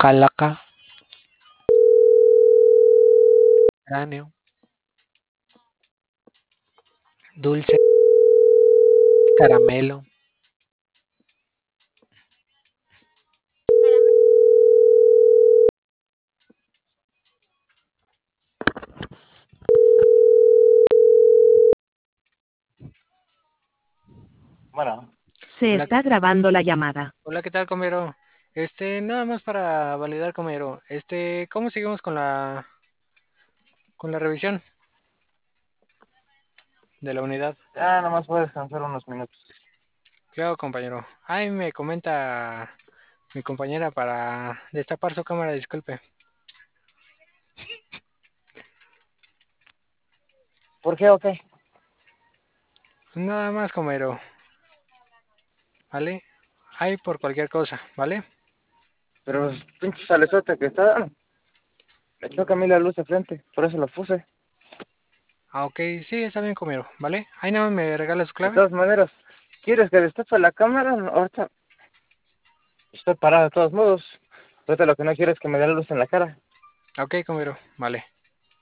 calaca, cráneo, dulce, caramelo. Bueno, Se Hola, está grabando la llamada. hola, ¿qué tal, comero? Nada más para validar, comero. ¿Cómo seguimos con la revisión de la unidad? ya nomás voy a descansar unos minutos. Claro, compañero. Ay, me comenta mi compañera para destapar su cámara, disculpe. ¿Por qué o qué? Nada más, comero, ¿vale? Ay, por cualquier cosa, ¿vale? Pero pinche salezote que está, le choca a mí la luz de frente, por eso lo puse. Ah, ok, sí, está bien, comero, ¿vale? Ay, nada más me regala su De clave. todas maneras, ¿quieres que destape la cámara? No, ahorita estoy parado de todos modos. Ahorita lo que no quiero es que me dé la luz en la cara. Ok, comero, vale.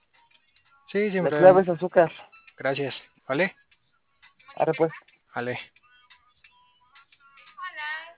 Sí, sin La problema. clave es azúcar. Gracias, ¿vale? Ahora pues. Vale.